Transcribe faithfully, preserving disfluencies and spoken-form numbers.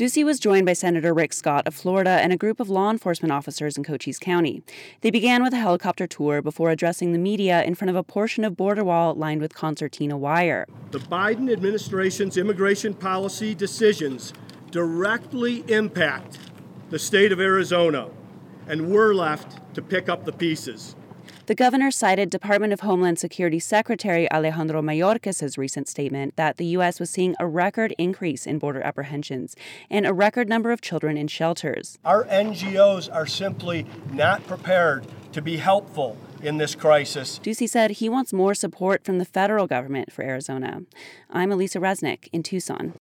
Ducey was joined by Senator Rick Scott of Florida and a group of law enforcement officers in Cochise County. They began with a helicopter tour before addressing the media in front of a portion of border wall lined with concertina wire. The Biden administration's immigration policy decisions directly impact the state of Arizona, and we're left to pick up the pieces. The governor cited Department of Homeland Security Secretary Alejandro Mayorkas' recent statement that the U S was seeing a record increase in border apprehensions and a record number of children in shelters. Our N G Os are simply not prepared to be helpful in this crisis. Ducey said he wants more support from the federal government for Arizona. I'm Elisa Resnick in Tucson.